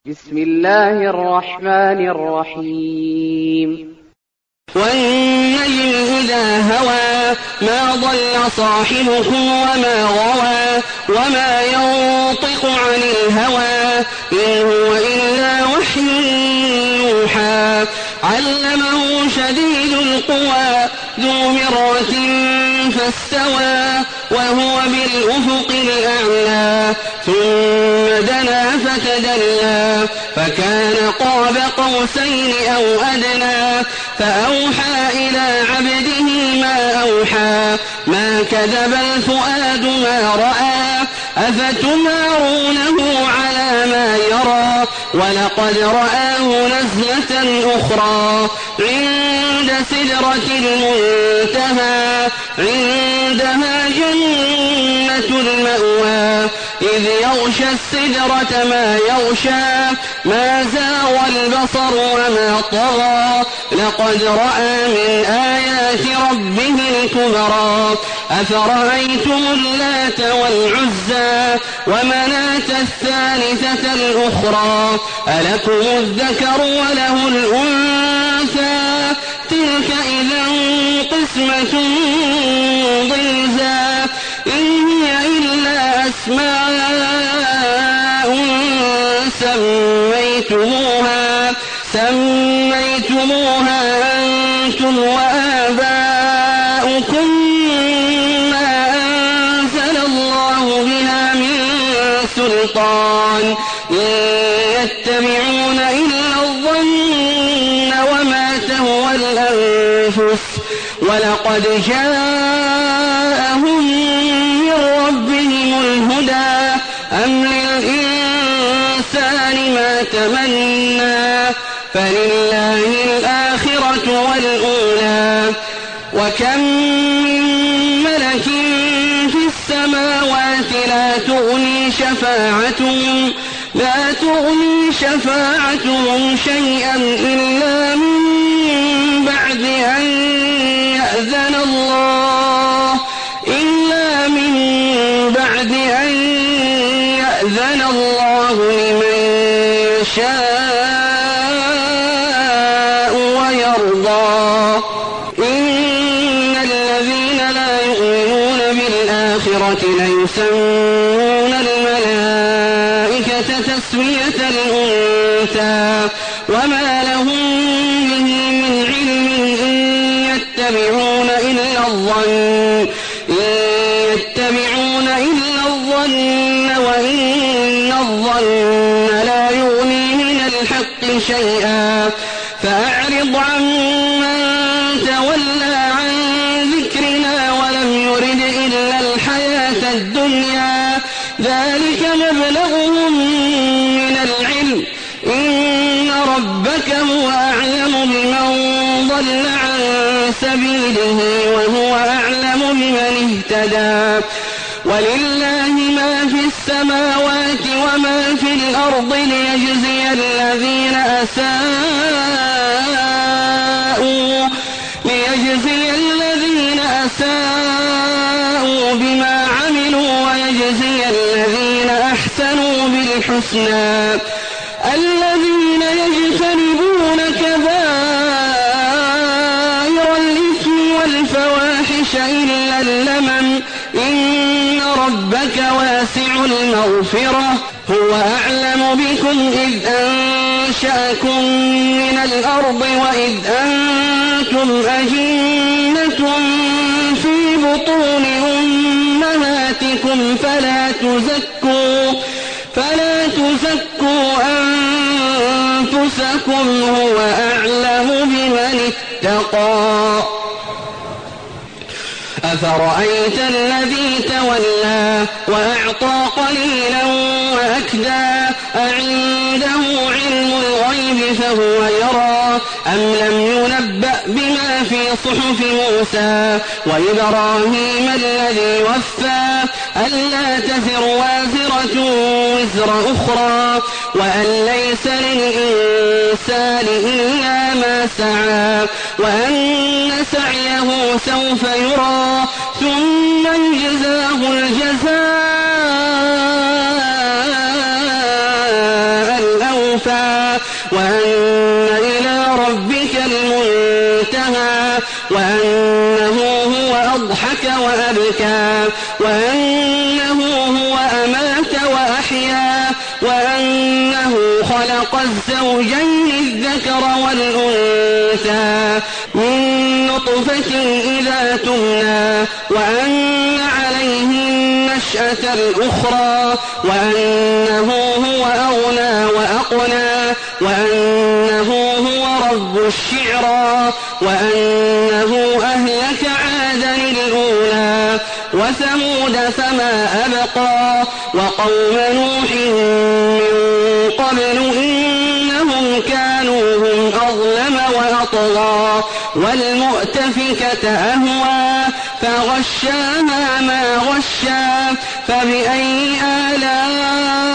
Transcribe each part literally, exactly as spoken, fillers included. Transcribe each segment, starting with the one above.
بسم الله الرحمن الرحيم والنجم إذا هوى ما ضل صاحبكم وما غوى وما ينطق عن الهوى إن هو إلا وحي يوحى علمه شديد القوى ذو مرة فاستوى وهو بالأفق الأعلى ثم دنا فتدلى فكان قاب قوسين أو أدنى فأوحى إلى عبده ما أوحى ما كذب الفؤاد ما رأى أفتمارونه على ما يرى ولقد رآه نزلة أخرى عند سدرة المنتهى عندها جنة المأوى إذ يغشى السدرة ما يغشى ما زاغ البصر وما طغى لقد رأى من آيات ربه الكبرى أفرأيتم اللات والعزى ومناة الثالثة الأخرى ألكم الذكر وله الأنثى تلك إذا قسمة ضيزى إن هي إلا أسماء سميتموها سميتموها أنتم وآباؤكم ما أنزل الله بها من سلطان إن يتبعون إلا الظن وما تهوى الأنفس ولقد جاءهم من ربهم الهدى أم للإنسان ما تمنى فلله الآخرة والأولى وكم من ملك في السماوات لا تغني شفاعتهم لا تغني شفاعتهم شيئا إلا من بعد أن يأذن الله إلا من بعد أن يأذن الله لمن يشاء ويرضى إن الذين لا يؤمنون بالآخرة ليسمون الملائكة تسمية الأنثى وما لهم به من علم إن يتبعون إلا الظن إن يتبعون إلا الظن وإن الظن لا يغني من الحق شيئا فأعرض عمن تولى عن ذكرنا ولم يرد إلا الحياة الدنيا ذلك مبلغهم من العلم إن ربك هو أعلم بمن ضل عن سبيله وهو أعلم بمن اهتدى ولله ما في السماوات وما في الأرض ليجزي الذين أساءوا ليجزي الذين أساءوا بما عملوا ويجزي الذين أحسنوا بالحسنى الذين يجتنبون كبائر الإثم والفواحش إلا اللمم إن ربك واسع المغفرة هو أعلم بكم إذ أنشأكم من الأرض وإذ أنتم أجنة في بطون أمهاتكم فلا تزكوا فلا تزكوا أنفسكم هو أعلم بمن اتقى أفرأيت الذي تولى وأعطى قليلا وأكدى أعنده علم الغيب فهو يرى أم لم ينبأ بما في صحف موسى وإبراهيم الذي وفى ألا تزر وازرة وزر أخرى وأن ليس للإنسان إلا ما سعى وأن سعيه سوف يرى ثم يجزاه الجزاء أسفا وأن إلى ربك المنتهى وأنه هو أضحك وأبكى وأنه هو أمات وأحيا وأنه خلق الزوجين الذكر والأنثى من نطفة إذا تمنى وأن عليه النشأة الأخرى وأنه هو أغنى وأقنى وأنه هو رب الشعرى وأنه أهلك عادا الأولى وثمود فما أبقى وقوم نوح من قبل إنهم كانوا هم أظلم وأطغى والمؤتفكة أهوى فغشاها ما غشا فبأي آلاء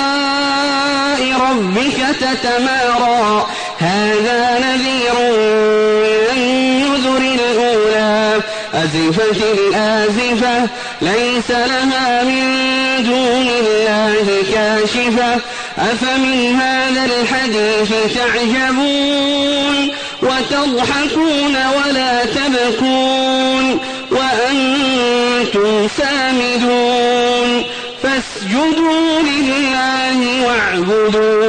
ربك تتمارى هذا نذير من النذر الأولى أزفت الآزفة ليس لها من دون الله كاشفة أفمن هذا الحديث تعجبون وتضحكون ولا تبكون وأنتم سامدون فاسجدوا لله واعبدوا